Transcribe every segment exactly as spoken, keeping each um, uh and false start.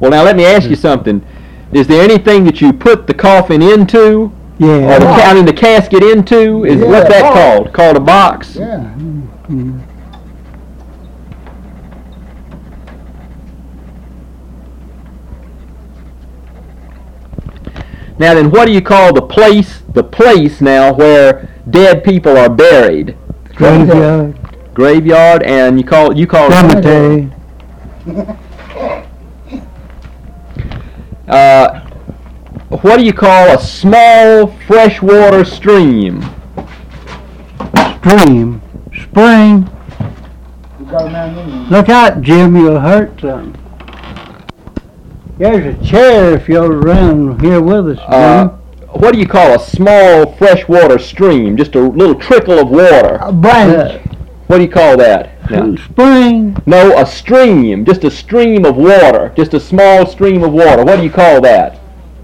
Well, now let me ask you something. Is there anything that you put the coffin into? Yeah. Or the, I mean the casket into? Is Yeah, what's that box. called? Called a box? Yeah. Mm-hmm. Now then, what do you call the place, the place now where dead people are buried? Graveyard. Graveyard, and you call you call it Cemetery. uh, what do you call a small freshwater stream? Stream. Spring. We got a man in Look out, Jim, you'll hurt something. There's a chair if you're around here with us, Jim. Uh, what do you call a small freshwater stream? Just a little trickle of water. A branch. What do you call that? now? Spring. No, a stream. Just a stream of water. Just a small stream of water. What do you call that?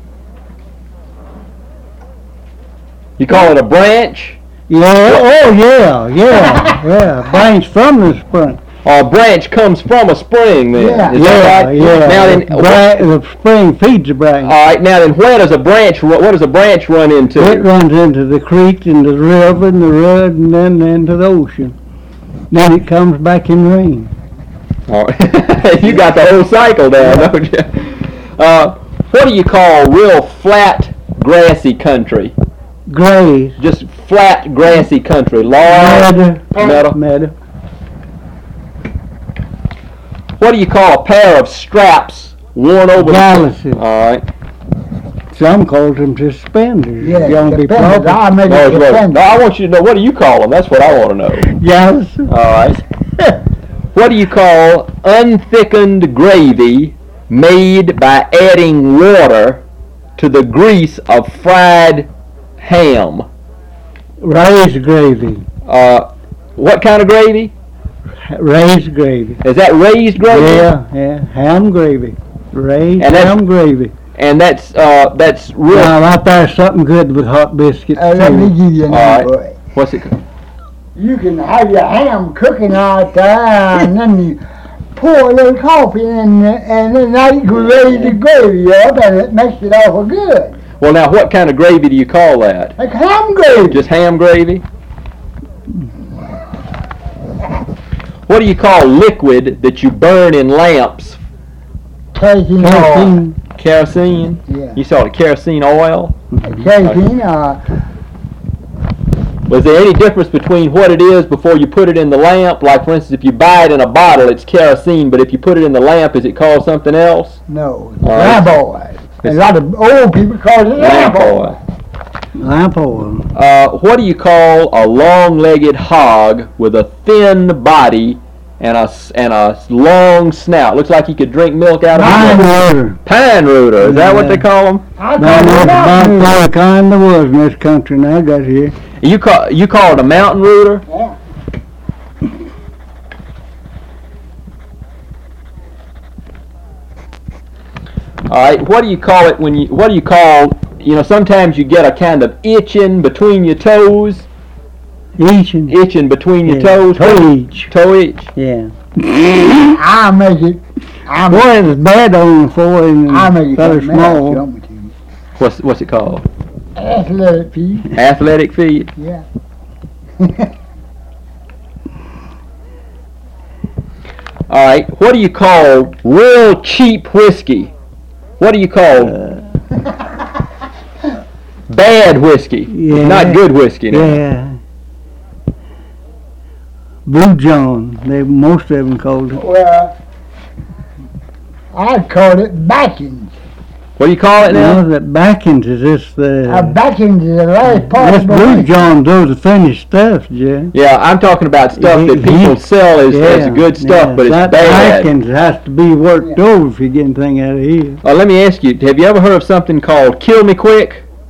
You call it a branch? Yeah, oh yeah, yeah, yeah. Branch from the spring. Or a branch comes from a spring then? Yeah. Is Yeah, that right? yeah. Now then, the, bra- the spring feeds the branch. all right. Now then, where does a branch? ru- What does a branch run into? It runs into the creek and the river and the road and then into the ocean. Then it comes back in rain. All right. You got the whole cycle there, don't you? Uh, what do you call real flat, grassy country? Graze. Just flat, grassy country. Large Meadow. meadow. Meadow. What do you call a pair of straps worn over Galaxies. the... All right. Some calls them suspenders. Yeah, You want to be depends. proper. I make No, it it's right. depend. No, I want you to know, what do you call them? That's what I want to know. Galaxies. All right. What do you call unthickened gravy made by adding water to the grease of fried ham? Raised gravy. Uh, what kind of gravy? Raised gravy. Is that raised gravy? Yeah, yeah. Ham gravy. Raised And that's- ham gravy. And that's uh, that's real. Now, right there's something good with hot biscuits. Uh, let me too. give you an All right. boy. What's it called? You can have your ham cooking out there, and then you pour a little coffee in, and then now you can raise the gravy up, and it makes it awful good. Well, now, what kind of gravy do you call that? Like ham gravy. Just ham gravy? What do you call liquid that you burn in lamps? Kerosene oil. Kerosene. Kerosene? Yeah. You saw it, kerosene oil? Kerosene, uh, Was there any difference between what it is before you put it in the lamp? Like, for instance, if you buy it in a bottle, it's kerosene, but if you put it in the lamp, is it called something else? no, All right. lamp oil. A lot of old people call it lamp oil. Lamp oil. Uh, what do you call a long-legged hog with a thin body and a, s- and a long snout? Looks like he could drink milk out of Pine it. water. Pine rooter. Is that what Yeah. they call them? I Now, call there's it about mountain all kind there was in this country now I got here. You call you call it a mountain rooter? Yeah. All right. What do you call it when you? What do you call? You know, sometimes you get a kind of itching between your toes. Eaching. Itching between your Yeah. toes. Toe each. Toe itch. Yeah. I make it. I make, Boy, it's bad on for and I make it feather something else, you small. want me to. What's what's it called? Athletic feet. Athletic feet. Yeah. All right. What do you call real cheap whiskey? What do you call bad whiskey? Yeah. Not good whiskey. Now. Yeah. Blue John, they most of them called it. Well, I call it backings. What do you call it now? No, that backings is this the A backings is the last part this of the Blue whiskey. John those the finished stuff, Jay. Yeah, I'm talking about stuff that He- people he- sell as, as good stuff, yeah. but it's that bad. backings has to be worked over if you get anything out of here. Uh, let me ask you: have you ever heard of something called "Kill Me Quick"?